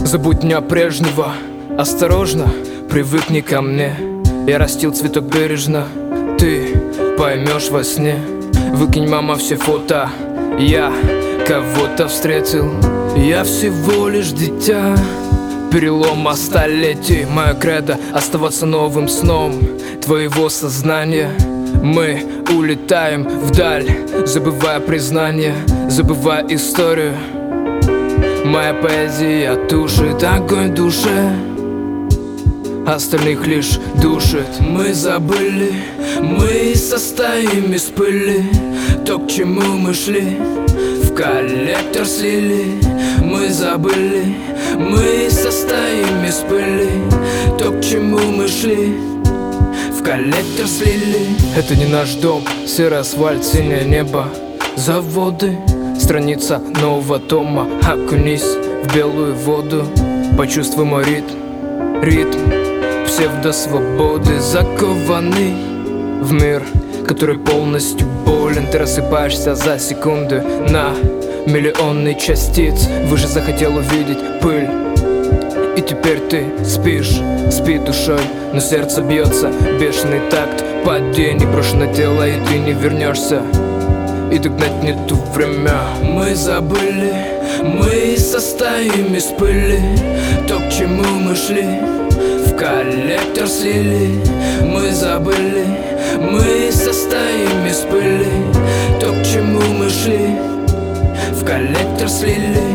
Забудь дня прежнего, осторожно, привыкни ко мне. Я растил цветок бережно, ты поймешь во сне. Выкинь, мама, все фото, я кого-то встретил. Я всего лишь дитя перелома столетий. Моя кредо — оставаться новым сном твоего сознания. Мы улетаем вдаль, забывая признание, забывая историю. Моя поэзия тушит огонь в душе, остальных лишь душит. Мы забыли, мы состоим из пыли. То, к чему мы шли, в коллектор слили. Мы забыли, мы состоим из пыли. То, к чему мы шли, в коллектор слили. Это не наш дом, серый асфальт, синее небо, заводы. Страница нового тома, окунись в белую воду. Почувствуй мой ритм, ритм псевдосвободы. Закованный в мир, который полностью болен. Ты рассыпаешься за секунды на миллионы частиц. Выше захотел увидеть пыль, и теперь ты спишь, спи душой, но сердце бьется, бешеный такт падений. Брошенное тело, и ты не вернешься, и догнать нету время. Мы забыли, мы состоим из пыли. То, к чему мы шли, в коллектор слили. Мы забыли, мы состоим из пыли. То, к чему мы шли, в коллектор слили.